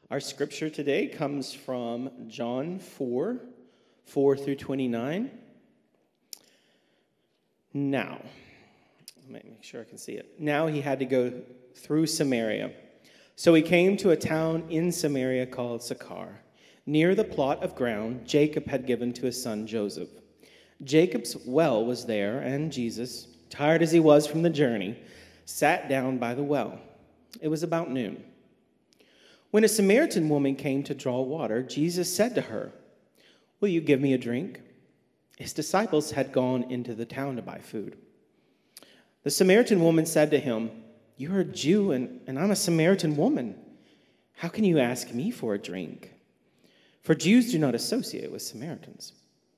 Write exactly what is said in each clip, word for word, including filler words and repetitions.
Our scripture today comes from John four, four through twenty-nine. Now, let me make sure I can see it. Now he had to go through Samaria. So he came to a town in Samaria called Sychar, near the plot of ground Jacob had given to his son Joseph. Jacob's well was there, and Jesus, tired as he was from the journey, sat down by the well. It was about noon. When a Samaritan woman came to draw water, Jesus said to her, "Will you give me a drink?" His disciples had gone into the town to buy food. The Samaritan woman said to him, "You're a Jew, and, and I'm a Samaritan woman. How can you ask me for a drink?" For Jews do not associate with Samaritans.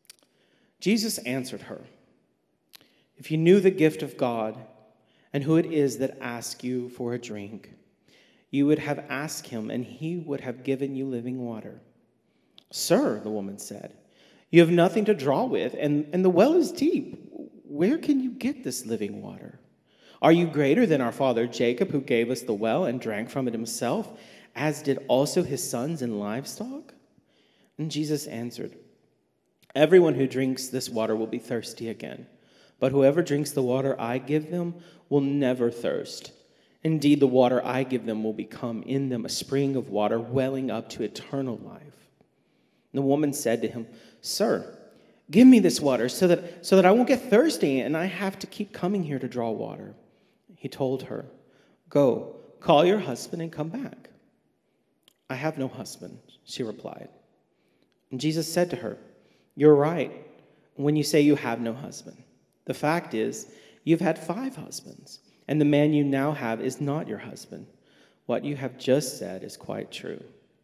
Jesus answered her, "If you knew the gift of God and who it is that asks you for a drink, you would have asked him, and he would have given you living water." "Sir," the woman said, "you have nothing to draw with, and, and the well is deep. Where can you get this living water? Are you greater than our father Jacob, who gave us the well and drank from it himself, as did also his sons and livestock?" And Jesus answered, "Everyone who drinks this water will be thirsty again, but whoever drinks the water I give them will never thirst. Indeed, the water I give them will become in them a spring of water welling up to eternal life." And the woman said to him, "Sir, give me this water so that, so that I won't get thirsty and I have to keep coming here to draw water." He told her, "Go, call your husband and come back." "I have no husband," she replied. And Jesus said to her, "You're right when you say you have no husband. The fact is, you've had five husbands, and the man you now have is not your husband. What you have just said is quite true."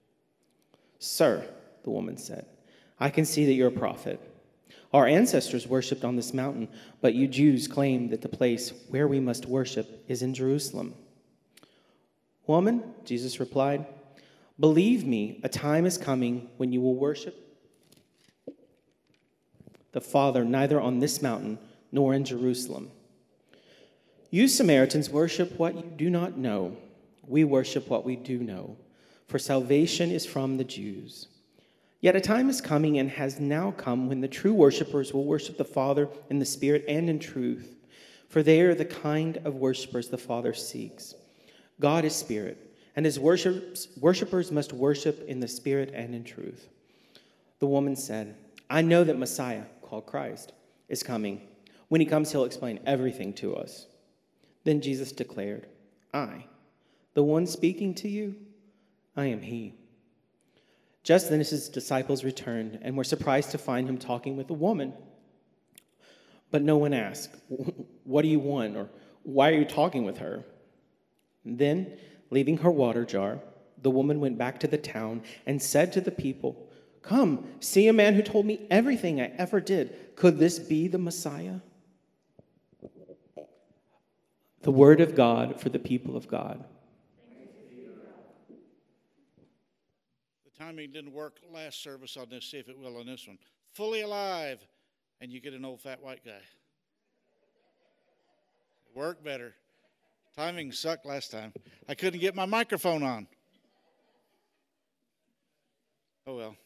"Sir," the woman said, "I can see that you're a prophet. Our ancestors worshipped on this mountain, but you Jews claim that the place where we must worship is in Jerusalem." "Woman," Jesus replied, "believe me, a time is coming when you will worship the Father neither on this mountain nor in Jerusalem. You Samaritans worship what you do not know. We worship what we do know, for salvation is from the Jews. Yet a time is coming and has now come when the true worshipers will worship the Father in the Spirit and in truth, for they are the kind of worshipers the Father seeks. God is Spirit, and his worships, worshipers must worship in the Spirit and in truth." The woman said, "I know that Messiah, called Christ, is coming. When he comes, he'll explain everything to us." Then Jesus declared, "I, the one speaking to you, I am he." Just then his disciples returned and were surprised to find him talking with a woman. But no one asked, "What do you want?" or "Why are you talking with her?" Then, leaving her water jar, the woman went back to the town and said to the people, "Come, see a man who told me everything I ever did. Could this be the Messiah?" The word of God for the people of God. The timing didn't work last service on this. See if it will on this one. Fully alive, and you get an old fat white guy. Work better. Timing sucked last time. I couldn't get my microphone on. Oh well.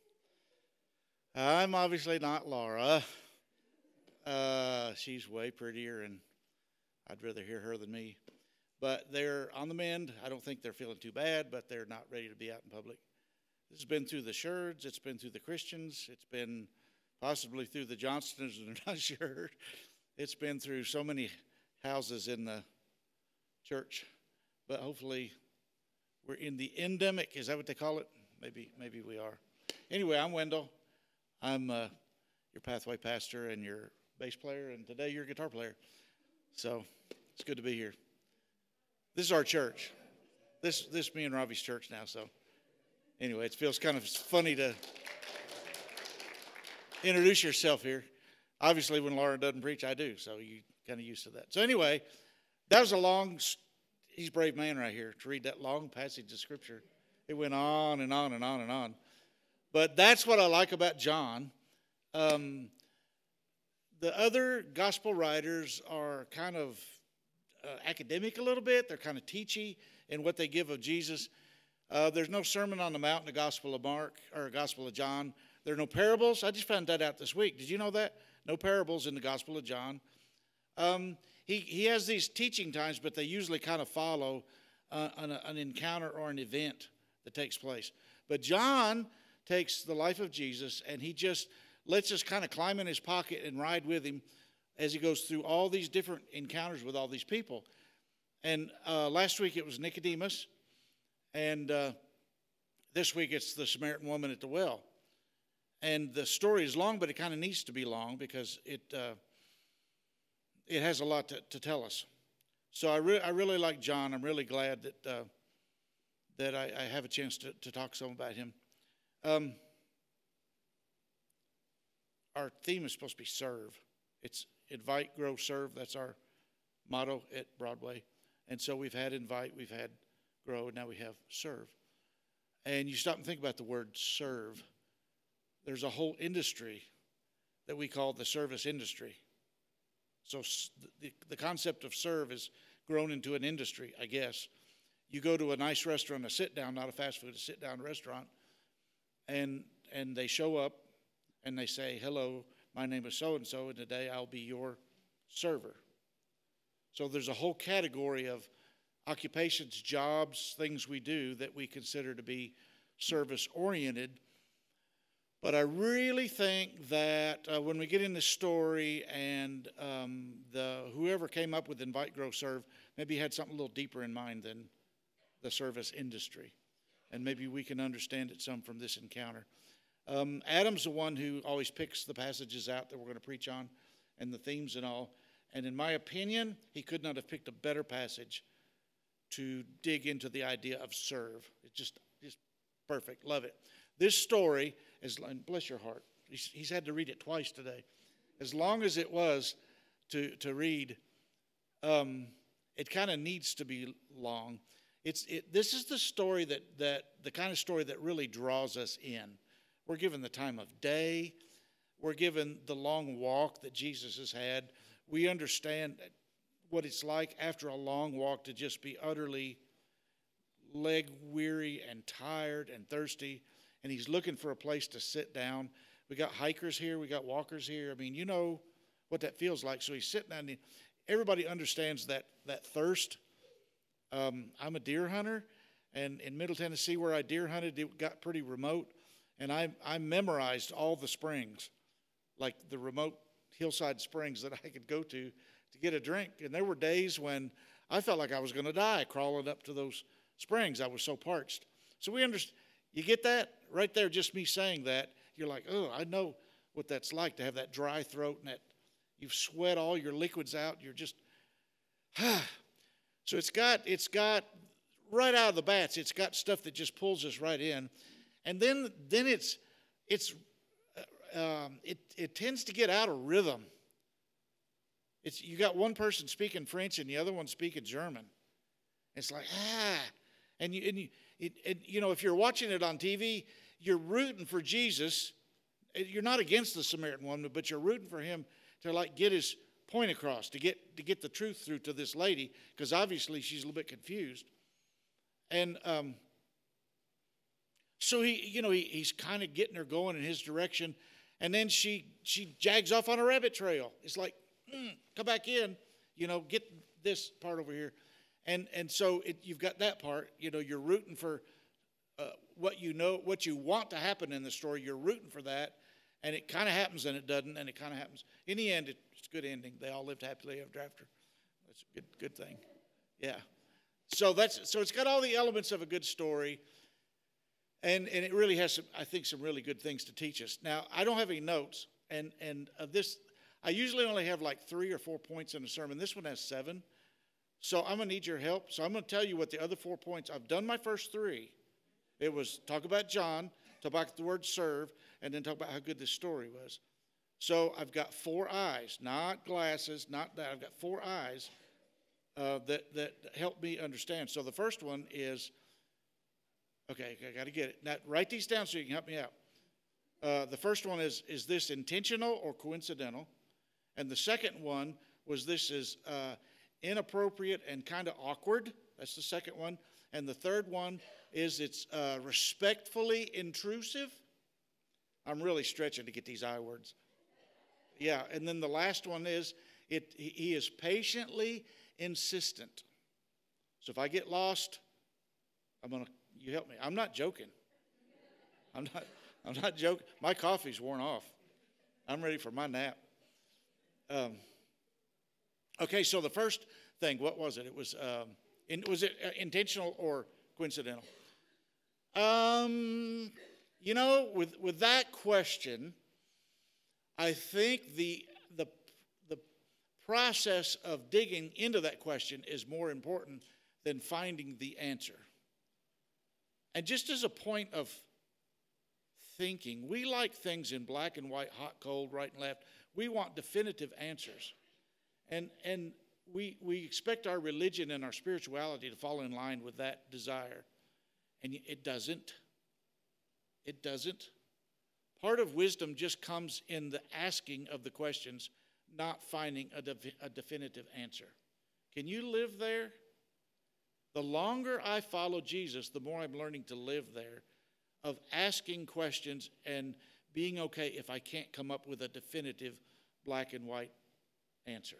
I'm obviously not Laura. Uh, she's way prettier, and I'd rather hear her than me. But they're on the mend. I don't think they're feeling too bad, but they're not ready to be out in public. This has been through the Sherds. It's been through the Christians. It's been possibly through the Johnstons, and they're not sure. It's been through so many houses in the church. But hopefully we're in the endemic. Is that what they call it? Maybe, maybe we are. Anyway, I'm Wendell. I'm uh, your Pathway pastor and your bass player, and today you're a guitar player. So it's good to be here. This is our church. This this me and Robbie's church now. So anyway, it feels kind of funny to introduce yourself here. Obviously, when Laura doesn't preach, I do. So you kind of used to that. So anyway, that was a long. He's a brave man right here to read that long passage of Scripture. It went on and on and on and on. But that's what I like about John. Um, the other gospel writers are kind of uh, academic a little bit. They're kind of teachy in what they give of Jesus. Uh, there's no Sermon on the Mount in the Gospel of Mark or Gospel of John. There are no parables. I just found that out this week. Did you know that? No parables in the Gospel of John. Um, he, he has these teaching times, but they usually kind of follow uh, an, an encounter or an event that takes place. But John takes the life of Jesus, and he just lets us kind of climb in his pocket and ride with him as he goes through all these different encounters with all these people. And uh, last week it was Nicodemus, and uh, this week it's the Samaritan woman at the well. And the story is long, but it kind of needs to be long because it uh, it has a lot to, to tell us. So I, re- I really like John. I'm really glad that uh, that I, I have a chance to, to talk some about him. Um, our theme is supposed to be serve. It's invite, grow, serve. That's our motto at Broadway. And so we've had invite, we've had grow, and now we have serve. And you stop and think about the word serve. There's a whole industry that we call the service industry. So the, the concept of serve is grown into an industry, I guess. You go to a nice restaurant, a sit-down, not a fast food, a sit-down restaurant, and and they show up and they say, hello, my name is so-and-so, and today I'll be your server. So there's a whole category of occupations, jobs, things we do that we consider to be service-oriented. But I really think that uh, when we get in the story and um, the whoever came up with Invite, Grow, Serve maybe had something a little deeper in mind than the service industry. And maybe we can understand it some from this encounter. Um, Adam's the one who always picks the passages out that we're going to preach on and the themes and all. And in my opinion, he could not have picked a better passage to dig into the idea of serve. It's just, just perfect. Love it. This story, is, and bless your heart, he's, he's had to read it twice today. As long as it was to, to read, um, it kind of needs to be long. It's it, this is the story that, that the kind of story that really draws us in. We're given the time of day. We're given the long walk that Jesus has had. We understand what it's like after a long walk to just be utterly leg weary and tired and thirsty. And he's looking for a place to sit down. We got hikers here. We got walkers here. I mean, you know what that feels like. So he's sitting down. And everybody understands that that thirst. Um, I'm a deer hunter. And in Middle Tennessee where I deer hunted, it got pretty remote. And I, I memorized all the springs, like the remote hillside springs that I could go to to get a drink. And there were days when I felt like I was going to die crawling up to those springs. I was so parched. So we understand. You get that? Right there, just me saying that, you're like, oh, I know what that's like to have that dry throat and that you've sweat all your liquids out. You're just, ah. So it's got, it's got, right out of the bats, it's got stuff that just pulls us right in. And then, then it's, it's, uh, um, it, it tends to get out of rhythm. It's, you got one person speaking French and the other one speaking German. It's like, ah, and you, and you, It, it, you know, if you're watching it on T V, you're rooting for Jesus. You're not against the Samaritan woman, but you're rooting for him to like get his point across, to get to get the truth through to this lady, because obviously she's a little bit confused. And um, so he, you know, he, he's kind of getting her going in his direction, and then she she jags off on a rabbit trail. It's like, mm, come back in, you know, get this part over here. And and so it, you've got that part, you know, you're rooting for uh, what you know, what you want to happen in the story. You're rooting for that, and it kind of happens and it doesn't, and it kind of happens. In the end, it's a good ending. They all lived happily ever after. That's a good good thing. Yeah. So that's so it's got all the elements of a good story, and and it really has some, I think, some really good things to teach us. Now, I don't have any notes, and and uh, this I usually only have like three or four points in a sermon. This one has seven. So I'm going to need your help. So I'm going to tell you what the other four points, I've done my first three. It was talk about John, talk about the word serve, and then talk about how good this story was. So I've got four eyes, not glasses, not that. I've got four eyes uh, that, that help me understand. So the first one is, okay, I got to get it. Now, write these down so you can help me out. Uh, the first one is, is this intentional or coincidental? And the second one was this is... Uh, inappropriate and kind of awkward. That's the second one. And the third one is it's uh, respectfully intrusive. I'm really stretching to get these I words. Yeah, and then the last one is it. He is patiently insistent. So if I get lost, I'm gonna. You help me. I'm not joking. I'm not. I'm not joking. My coffee's worn off. I'm ready for my nap. Um, okay, so the first thing, what was it? It was. Um, in, was it intentional or coincidental? Um, you know, with with that question, I think the the the process of digging into that question is more important than finding the answer. And just as a point of thinking, we like things in black and white, hot, cold, right and left. We want definitive answers. And and we we expect our religion and our spirituality to fall in line with that desire. And it doesn't. It doesn't. Part of wisdom just comes in the asking of the questions, not finding a, de- a definitive answer. Can you live there? The longer I follow Jesus, the more I'm learning to live there, of asking questions and being okay if I can't come up with a definitive black and white answer.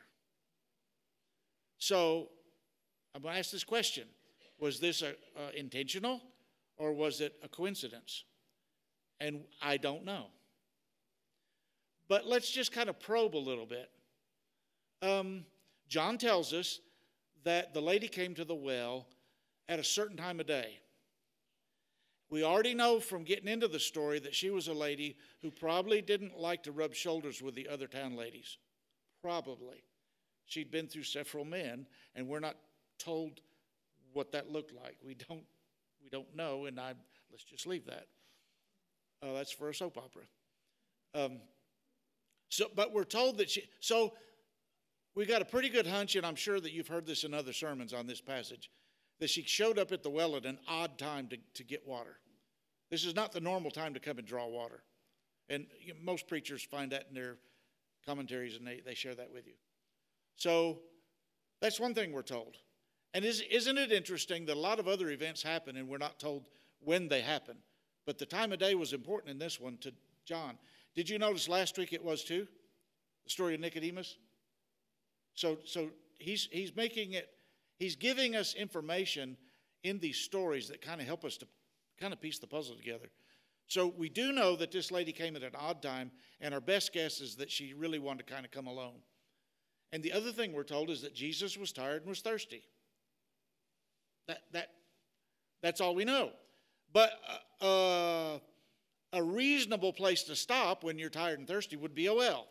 So I'm going to ask this question. Was this a, uh, intentional or was it a coincidence? And I don't know. But let's just kind of probe a little bit. Um, John tells us that the lady came to the well at a certain time of day. We already know from getting into the story that she was a lady who probably didn't like to rub shoulders with the other town ladies. Probably. She'd been through several men, and we're not told what that looked like. We don't, we don't know, and I let's just leave that. Uh, that's for a soap opera. Um, so, but we're told that she. So, we got a pretty good hunch, and I'm sure that you've heard this in other sermons on this passage, that she showed up at the well at an odd time to, to get water. This is not the normal time to come and draw water, and you know, most preachers find that in their commentaries, and they, they share that with you. So, that's one thing we're told. And is, isn't it interesting that a lot of other events happen, and we're not told when they happen? But the time of day was important in this one to John. Did you notice last week it was too? The story of Nicodemus? So so he's he's making it, he's giving us information in these stories that kind of help us to kind of piece the puzzle together. So we do know that this lady came at an odd time, and our best guess is that she really wanted to kind of come alone. And the other thing we're told is that Jesus was tired and was thirsty. That that that's all we know. But uh, a reasonable place to stop when you're tired and thirsty would be a well.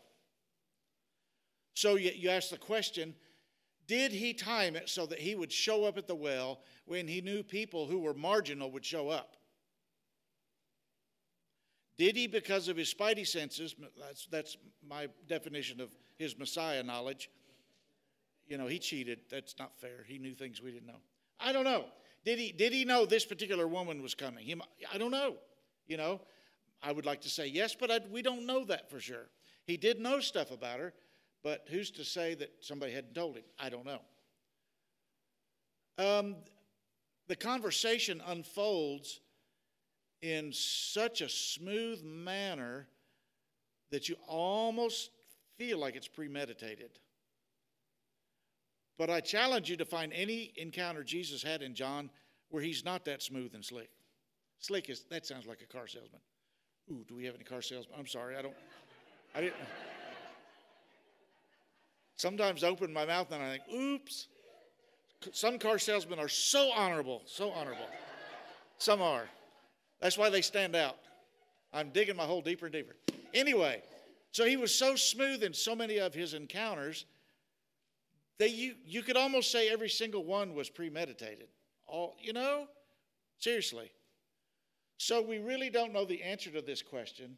So you, you ask the question, did he time it so that he would show up at the well when he knew people who were marginal would show up? Did he, because of his spidey senses, that's, that's my definition of his Messiah knowledge, you know, he cheated. That's not fair. He knew things we didn't know. I don't know. Did he, did he know this particular woman was coming? He, I don't know. You know, I would like to say yes, but I, we don't know that for sure. He did know stuff about her, but who's to say that somebody hadn't told him? I don't know. Um, the conversation unfolds in such a smooth manner that you almost feel like it's premeditated. But I challenge you to find any encounter Jesus had in John where he's not that smooth and slick. Slick is, that sounds like a car salesman. Ooh, do we have any car salesmen? I'm sorry, I don't, I didn't. Sometimes I open my mouth and I think, oops. Some car salesmen are so honorable, so honorable. Some are. That's why they stand out. I'm digging my hole deeper and deeper. Anyway, so he was so smooth in so many of his encounters that you, you could almost say every single one was premeditated. All, you know, seriously. So we really don't know the answer to this question,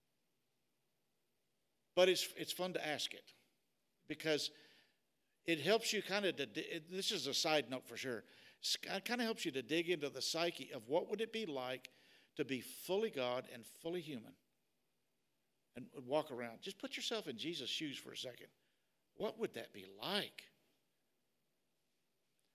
but it's it's fun to ask it because it helps you kind of, this is a side note for sure, it kind of helps you to dig into the psyche of what would it be like to be fully God and fully human and walk around. Just put yourself in Jesus' shoes for a second. What would that be like?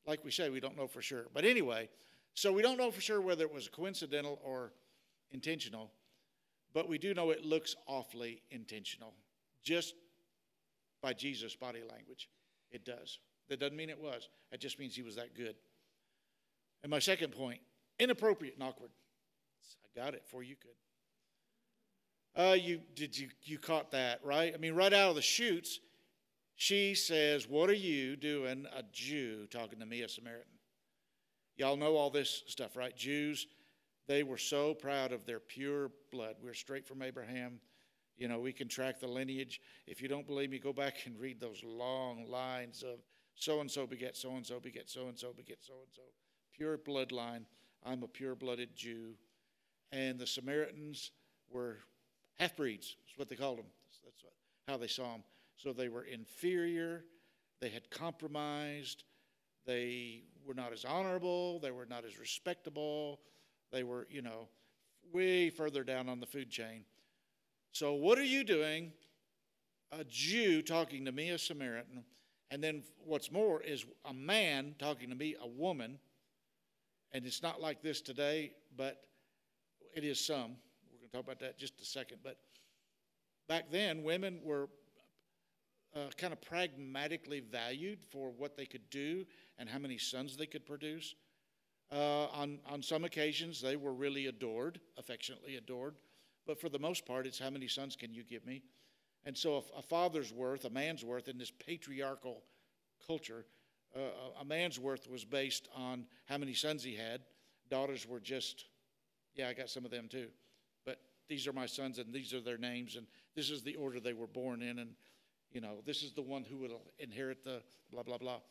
like we say, we don't know for sure. But anyway, so we don't know for sure whether it was coincidental or intentional, but we do know it looks awfully intentional, just by Jesus' body language. It does. That doesn't mean it was. It just means he was that good. And my second point, inappropriate and awkward. I got it before you could. Uh, you did you you caught that, right? I mean, right out of the chutes, she says, "What are you doing, a Jew, talking to me, a Samaritan?" Y'all know all this stuff, right? Jews, they were so proud of their pure blood. We're straight from Abraham. You know, we can track the lineage. If you don't believe me, go back and read those long lines of so-and-so beget so-and-so beget so-and-so beget so-and-so. Pure bloodline. I'm a pure-blooded Jew. And the Samaritans were half-breeds. That's what they called them. That's what, how they saw them. So they were inferior. They had compromised. They were not as honorable. They were not as respectable. They were, you know, way further down on the food chain. So what are you doing, a Jew talking to me, a Samaritan? And then what's more is a man talking to me, a woman. And it's not like this today, but it is some. We're going to talk about that in just a second. But back then, women were uh, kind of pragmatically valued for what they could do and how many sons they could produce. Uh, on, on some occasions, they were really adored, affectionately adored. But for the most part, it's how many sons can you give me? And so a, a father's worth, a man's worth in this patriarchal culture, uh, a man's worth was based on how many sons he had. Daughters were just, yeah, I got some of them too. But these are my sons, and these are their names, and this is the order they were born in, and, you know, this is the one who will inherit the blah, blah, blah.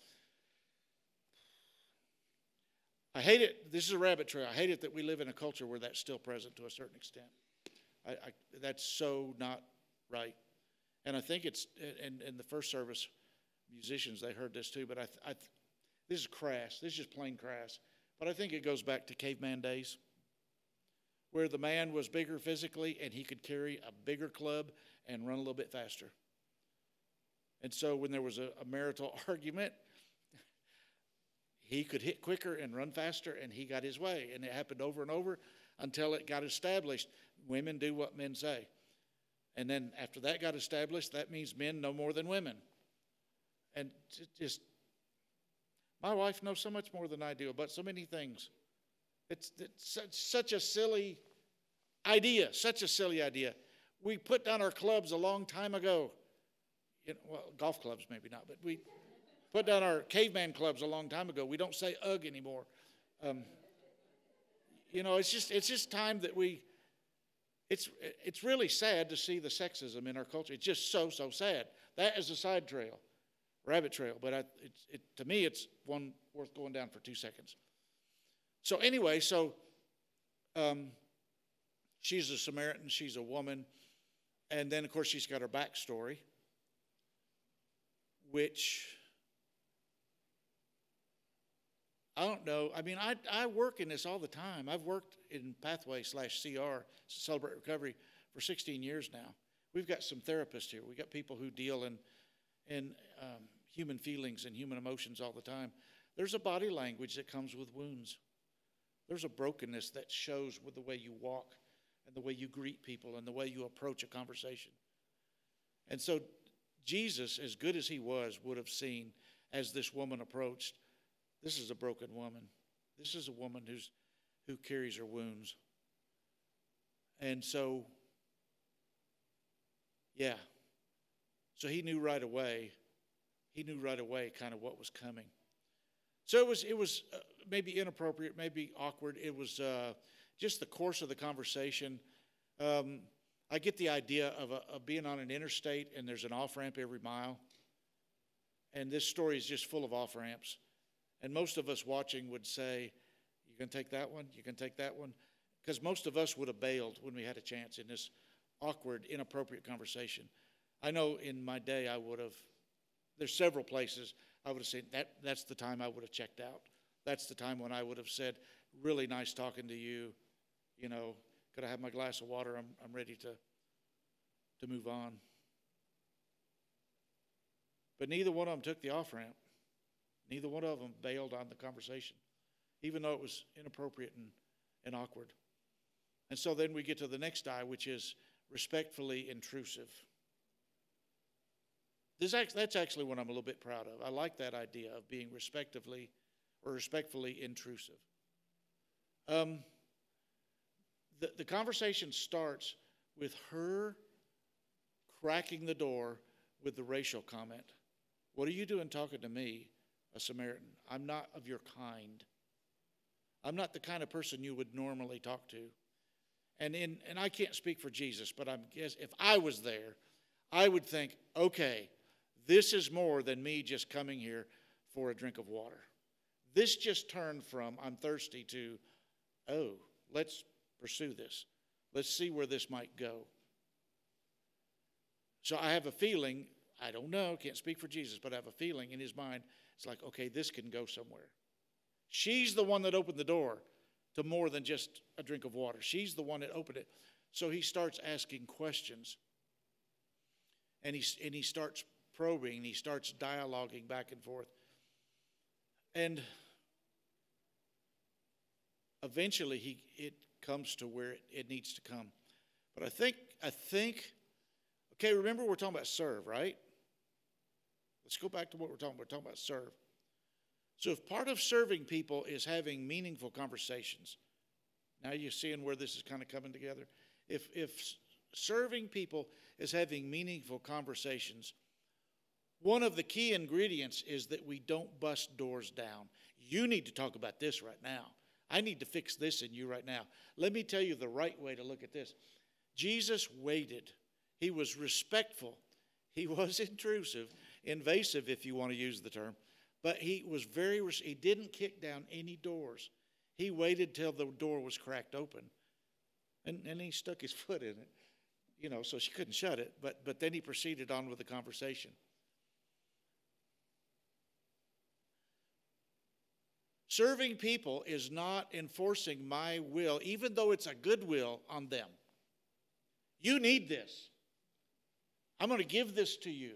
I hate it. This is a rabbit trail. I hate it that we live in a culture where that's still present to a certain extent. I, I, that's so not right. And I think it's, in, in the first service, musicians, they heard this too, but I, I, this is crass. This is just plain crass. But I think it goes back to caveman days, where the man was bigger physically and he could carry a bigger club and run a little bit faster. And so when there was a, a marital argument, he could hit quicker and run faster, and he got his way. And it happened over and over until it got established. Women do what men say. And then after that got established, that means men know more than women. And just, my wife knows so much more than I do about so many things. It's, it's such, such a silly idea, such a silly idea. We put down our clubs a long time ago. You know, well, golf clubs maybe not, but we put down our caveman clubs a long time ago. We don't say ugh anymore. Um, you know, it's just it's just time that we. It's it's really sad to see the sexism in our culture. It's just so so sad. That is a side trail, rabbit trail. But I, it, it, to me, it's one worth going down for two seconds. So anyway, so um, she's a Samaritan. She's a woman, and then of course she's got her backstory, which. I don't know. I mean, I, I work in this all the time. I've worked in Pathway slash C R, Celebrate Recovery, for sixteen years now. We've got some therapists here. We've got people who deal in, in um, human feelings and human emotions all the time. There's a body language that comes with wounds. There's a brokenness that shows with the way you walk and the way you greet people and the way you approach a conversation. And so Jesus, as good as he was, would have seen as this woman approached, this is a broken woman. This is a woman who's who carries her wounds. And so, yeah. So he knew right away. He knew right away kind of what was coming. So it was it was uh, maybe inappropriate, maybe awkward. It was uh, just the course of the conversation. Um, I get the idea of, a, of being on an interstate and there's an off-ramp every mile. And this story is just full of off-ramps. And most of us watching would say, you can take that one, you can take that one. Because most of us would have bailed when we had a chance in this awkward, inappropriate conversation. I know in my day I would have, there's several places I would have said, that, that's the time I would have checked out. That's the time when I would have said, really nice talking to you. You know, could I have my glass of water? I'm, I'm ready to, to move on. But neither one of them took the off-ramp. Neither one of them bailed on the conversation, even though it was inappropriate and, and awkward. And so then we get to the next I, which is respectfully intrusive. This, that's actually what I'm a little bit proud of. I like that idea of being respectively or respectfully intrusive. Um, the, the conversation starts with her cracking the door with the racial comment. What are you doing talking to me, a Samaritan? I'm not of your kind. I'm not the kind of person you would normally talk to. And in, and I can't speak for Jesus, but I'm guess if I was there, I would think, okay, this is more than me just coming here for a drink of water. This just turned from I'm thirsty to, oh, let's pursue this. Let's see where this might go. So I have a feeling, I don't know, can't speak for Jesus, but I have a feeling in his mind, it's like, okay, this can go somewhere. She's the one that opened the door to more than just a drink of water. She's the one that opened it. So he starts asking questions. And he, and he starts probing. He starts dialoguing back and forth. And eventually he it comes to where it, it needs to come. But I think, I think, okay, remember we're talking about serve, right? Let's go back to what we're talking about. We're talking about serve. So if part of serving people is having meaningful conversations, now you're seeing where this is kind of coming together. If, if serving people is having meaningful conversations, one of the key ingredients is that we don't bust doors down. You need to talk about this right now. I need to fix this in you right now. Let me tell you the right way to look at this. Jesus waited. He was respectful. He was intrusive, invasive if you want to use the term. But he was very, he didn't kick down any doors. He waited till the door was cracked open. And, and he stuck his foot in it, you know, so she couldn't shut it. But, but then he proceeded on with the conversation. Serving people is not enforcing my will, even though it's a good will on them. You need this. I'm going to give this to you.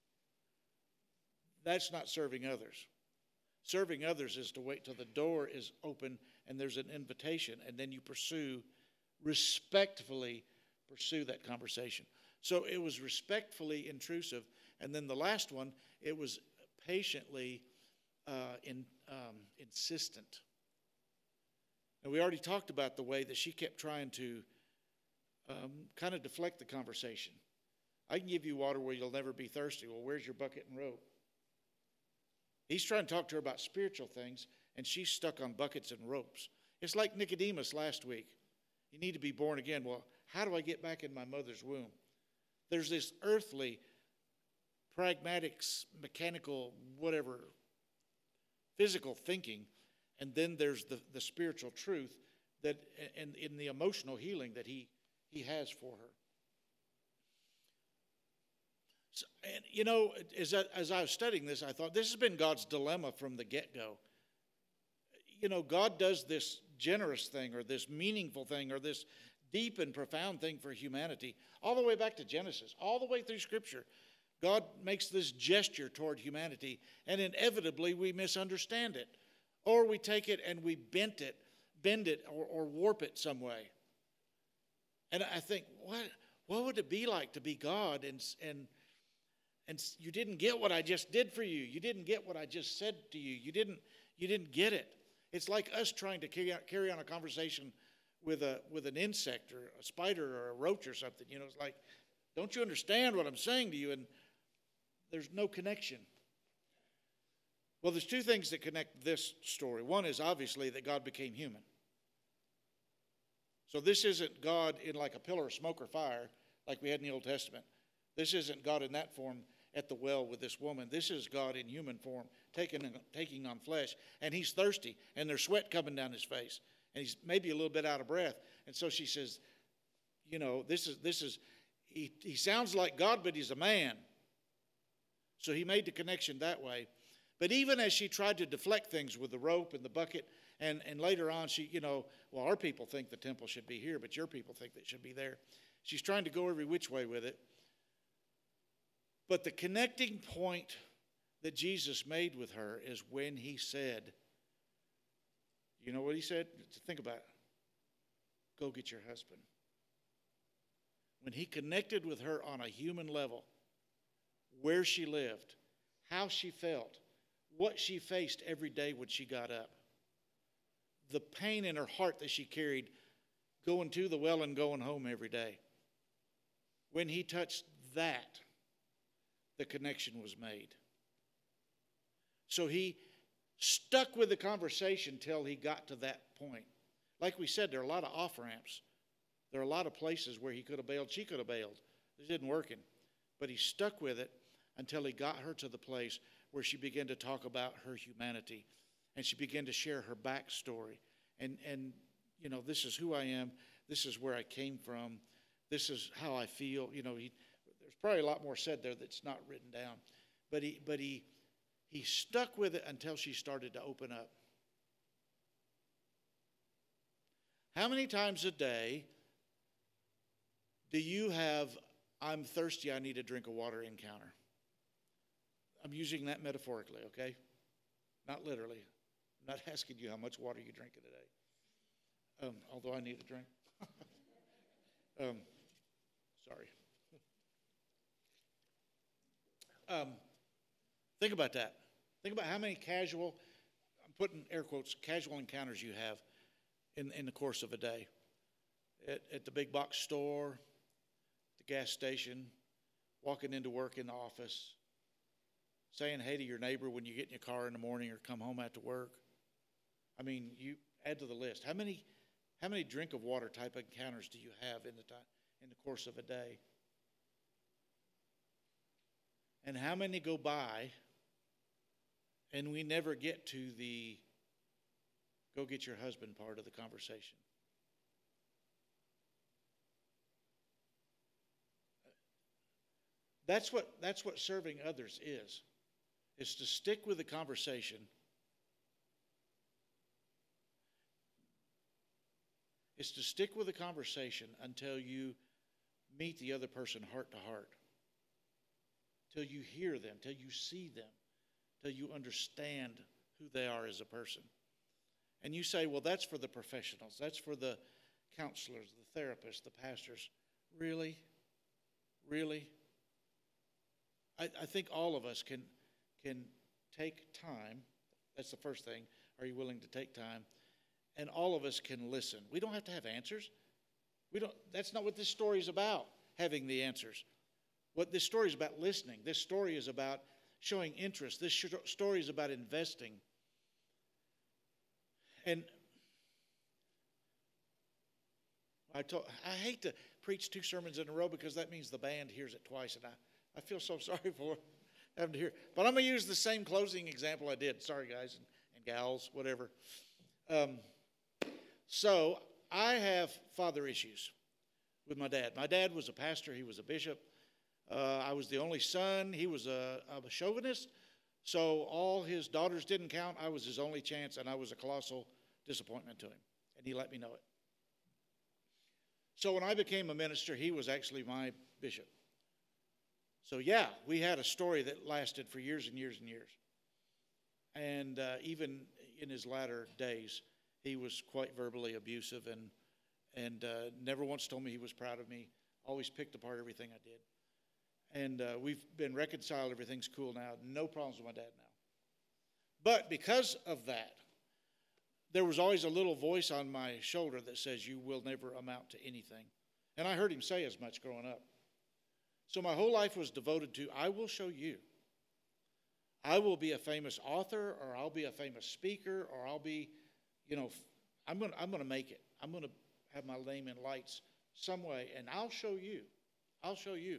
That's not serving others. Serving others is to wait till the door is open and there's an invitation, and then you pursue, respectfully pursue that conversation. So it was respectfully intrusive. And then the last one, it was patiently uh, in, um, insistent. And we already talked about the way that she kept trying to um, kind of deflect the conversation. I can give you water where you'll never be thirsty. Well, where's your bucket and rope? He's trying to talk to her about spiritual things, and she's stuck on buckets and ropes. It's like Nicodemus last week. You need to be born again. Well, how do I get back in my mother's womb? There's this earthly, pragmatic, mechanical, whatever, physical thinking, and then there's the, the spiritual truth that, and in the emotional healing that he, he has for her. So, and, you know, as I, as I was studying this, I thought this has been God's dilemma from the get-go. You know, God does this generous thing or this meaningful thing or this deep and profound thing for humanity all the way back to Genesis, all the way through Scripture. God makes this gesture toward humanity, and inevitably we misunderstand it. Or we take it and we bend it, bend it or, or warp it some way. And I think, what, what would it be like to be God and and And you didn't get what I just did for you. You didn't get what I just said to you. You didn't, you didn't get it. It's like us trying to carry, out, carry on a conversation with a with an insect or a spider or a roach or something. You know, it's like, don't you understand what I'm saying to you? And there's no connection. Well, there's two things that connect this story. One is obviously that God became human. So this isn't God in like a pillar of smoke or fire like we had in the Old Testament. This isn't God in that form at the well with this woman. This is God in human form, taking, taking on flesh. And he's thirsty, and there's sweat coming down his face. And he's maybe a little bit out of breath. And so she says, you know, this is, this is he, he sounds like God, but he's a man. So he made the connection that way. But even as she tried to deflect things with the rope and the bucket, and, and later on she, you know, well, our people think the temple should be here, but your people think it should be there. She's trying to go every which way with it. But the connecting point that Jesus made with her is when he said, you know what he said? Think about it. Go get your husband. When he connected with her on a human level, where she lived, how she felt, what she faced every day when she got up, the pain in her heart that she carried going to the well and going home every day. When he touched that, the connection was made. So he stuck with the conversation till he got to that point. Like we said, there are a lot of off-ramps. There are a lot of places where he could have bailed. She could have bailed. It didn't work. But he stuck with it until he got her to the place where she began to talk about her humanity. And she began to share her backstory. And, and you know, this is who I am. This is where I came from. This is how I feel. You know, he, there's probably a lot more said there that's not written down. But he, but he, he stuck with it until she started to open up. How many times a day do you have, I'm thirsty, I need a drink of water encounter? I'm using that metaphorically, okay? Not literally. I'm not asking you how much water you drink in a day. Um, although I need a drink. um, sorry. Um, think about that. Think about how many casual, I'm putting air quotes, casual encounters you have in, in the course of a day. At, at the big box store, the gas station, walking into work in the office, saying hey to your neighbor when you get in your car in the morning or come home after work. I mean, you add to the list. How many, how many drink of water type encounters do you have in the time, in the course of a day? And how many go by and we never get to the go get your husband part of the conversation? That's what, that's what serving others is, is to stick with the conversation. It's to stick with the conversation until you meet the other person heart to heart, till you hear them, till you see them, till you understand who they are as a person. And you say, well, that's for the professionals. That's for the counselors, the therapists, the pastors. Really? Really? I, I think all of us can, can take time. That's the first thing. Are you willing to take time? And all of us can listen. We don't have to have answers. We don't. That's not what this story is about, having the answers. What this story is about, listening. This story is about showing interest. This story is about investing. And I, told, I hate to preach two sermons in a row because that means the band hears it twice, and I, I feel so sorry for having to hear. But I'm going to use the same closing example I did. Sorry, guys and, and gals, whatever. Um, so I have father issues with my dad. My dad was a pastor. He was a bishop. Uh, I was the only son. He was a, a chauvinist. So all his daughters didn't count. I was his only chance, and I was a colossal disappointment to him. And he let me know it. So when I became a minister, he was actually my bishop. So yeah, we had a story that lasted for years and years and years. And uh, even in his latter days, he was quite verbally abusive and and uh, never once told me he was proud of me. Always picked apart everything I did. And uh, we've been reconciled. Everything's cool now. No problems with my dad now. But because of that, there was always a little voice on my shoulder that says, you will never amount to anything. And I heard him say as much growing up. So my whole life was devoted to, I will show you. I will be a famous author, or I'll be a famous speaker, or I'll be, you know, I'm going to I'm going to make it. I'm going to have my name in lights some way, and I'll show you. I'll show you.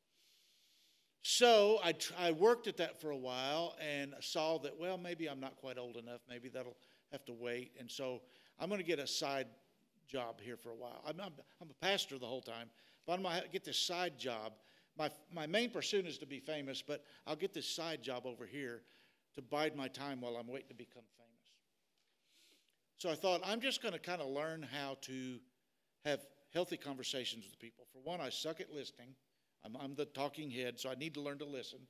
So I, I worked at that for a while and saw that, well, maybe I'm not quite old enough. Maybe that'll have to wait. And so I'm going to get a side job here for a while. I'm, I'm, I'm a pastor the whole time, but I'm going to get this side job. My, my main pursuit is to be famous, but I'll get this side job over here to bide my time while I'm waiting to become famous. So I thought, I'm just going to kind of learn how to have healthy conversations with people. For one, I suck at listening. I'm, I'm the talking head, so I need to learn to listen.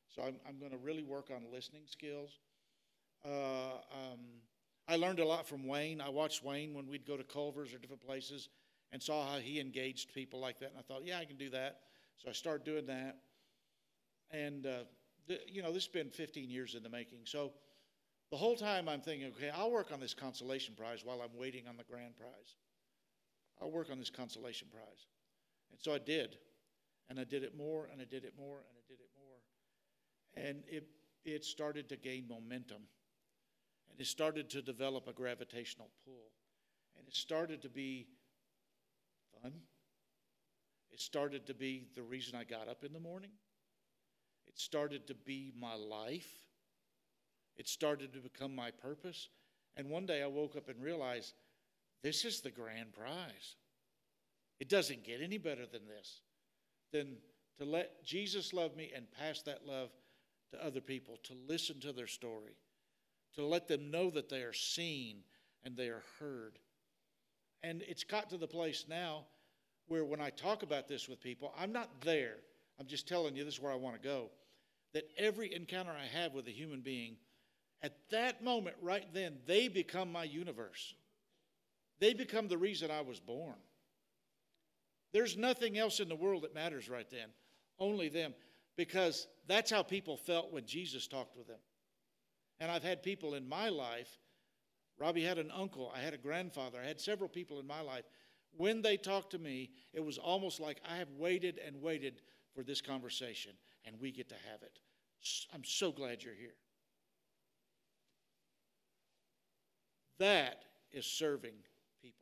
So I'm, I'm going to really work on listening skills. Uh, um, I learned a lot from Wayne. I watched Wayne when we'd go to Culver's or different places and saw how he engaged people like that. And I thought, yeah, I can do that. So I started doing that. And, uh, th- you know, this has been fifteen years in the making. So the whole time I'm thinking, okay, I'll work on this consolation prize while I'm waiting on the grand prize. I'll work on this consolation prize. And so I did. And I did it more, and I did it more, and I did it more. And it, it started to gain momentum. And it started to develop a gravitational pull. And it started to be fun. It started to be the reason I got up in the morning. It started to be my life. It started to become my purpose. And one day I woke up and realized, this is the grand prize. It doesn't get any better than this. Than to let Jesus love me and pass that love to other people, to listen to their story, to let them know that they are seen and they are heard. And it's got to the place now where when I talk about this with people, I'm not there. I'm just telling you this is where I want to go. That every encounter I have with a human being, at that moment right then, they become my universe. They become the reason I was born. There's nothing else in the world that matters right then, only them, because that's how people felt when Jesus talked with them. And I've had people in my life, Robbie had an uncle, I had a grandfather, I had several people in my life. When they talked to me, it was almost like I have waited and waited for this conversation, and we get to have it. I'm so glad you're here. That is serving people.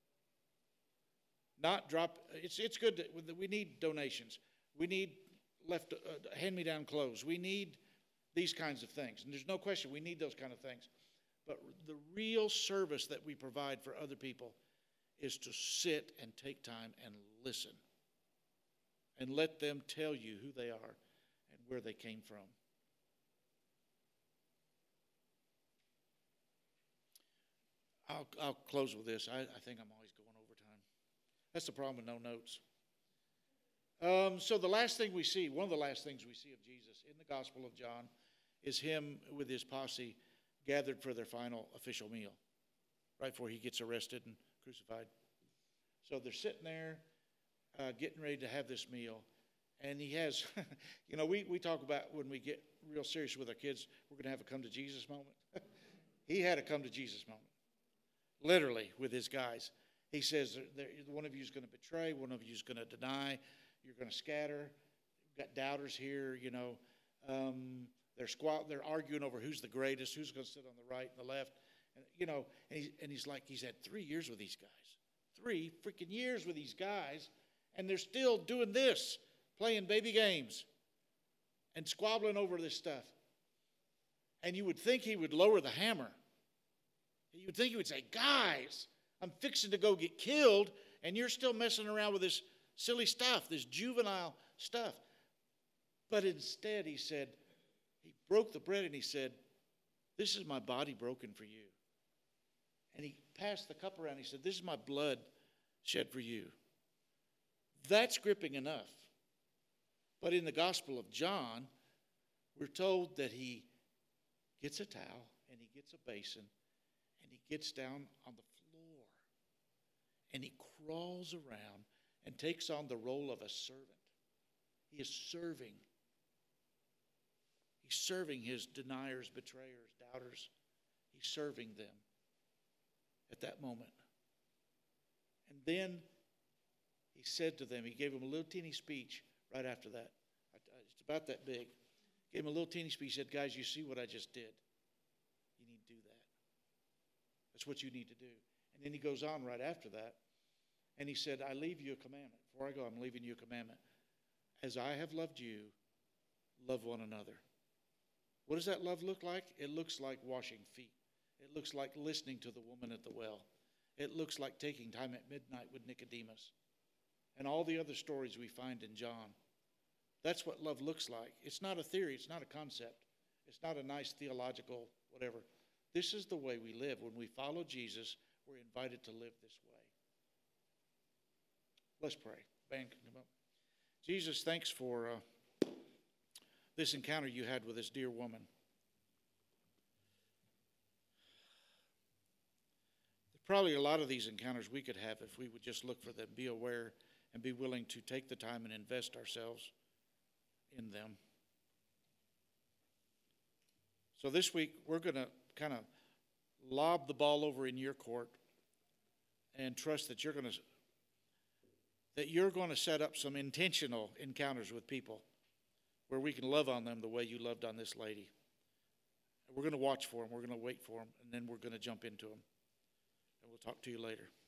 Not drop, it's, it's good that we need donations. We need left uh, hand-me-down clothes. We need these kinds of things. And there's no question we need those kind of things. But the real service that we provide for other people is to sit and take time and listen. And let them tell you who they are and where they came from. I'll, I'll close with this. I, I think I'm always going over time. That's the problem with no notes. Um, so the last thing we see, one of the last things we see of Jesus in the Gospel of John is him with his posse gathered for their final official meal, right before he gets arrested and crucified. So they're sitting there uh, getting ready to have this meal. And he has, you know, we, we talk about when we get real serious with our kids, we're going to have a come to Jesus moment. He had a come to Jesus moment, literally, with his guys. He says, one of you is going to betray, one of you is going to deny, you're going to scatter. We've got doubters here, you know. Um, they're squat, they're arguing over who's the greatest, who's going to sit on the right and the left. And, you know, and, he, and he's like, he's had three years with these guys. Three freaking years with these guys, and they're still doing this, playing baby games and squabbling over this stuff. And you would think he would lower the hammer. You would think he would say, guys, I'm fixing to go get killed, and you're still messing around with this silly stuff, this juvenile stuff. But instead, he said, he broke the bread and he said, this is my body broken for you. And he passed the cup around. He said, this is my blood shed for you. That's gripping enough. But in the Gospel of John, we're told that he gets a towel and he gets a basin and he gets down on the floor and he crawls around and takes on the role of a servant. He is serving. He's serving his deniers, betrayers, doubters. He's serving them at that moment. And then he said to them, he gave them a little teeny speech right after that. It's about that big. Gave him a little teeny speech. He said, guys, you see what I just did? You need to do that. That's what you need to do. And then he goes on right after that. And he said, I leave you a commandment. Before I go, I'm leaving you a commandment. As I have loved you, love one another. What does that love look like? It looks like washing feet. It looks like listening to the woman at the well. It looks like taking time at midnight with Nicodemus. And all the other stories we find in John. That's what love looks like. It's not a theory. It's not a concept. It's not a nice theological whatever. This is the way we live. When we follow Jesus, we're invited to live this way. Let's pray. Band can come up. Jesus, thanks for uh, this encounter you had with this dear woman. Probably a lot of these encounters we could have if we would just look for them, be aware, and be willing to take the time and invest ourselves in them. So this week, we're going to kind of lob the ball over in your court and trust that you're going to that you're going to set up some intentional encounters with people where we can love on them the way you loved on this lady. We're going to watch for them. We're going to wait for them, and then we're going to jump into them. And we'll talk to you later.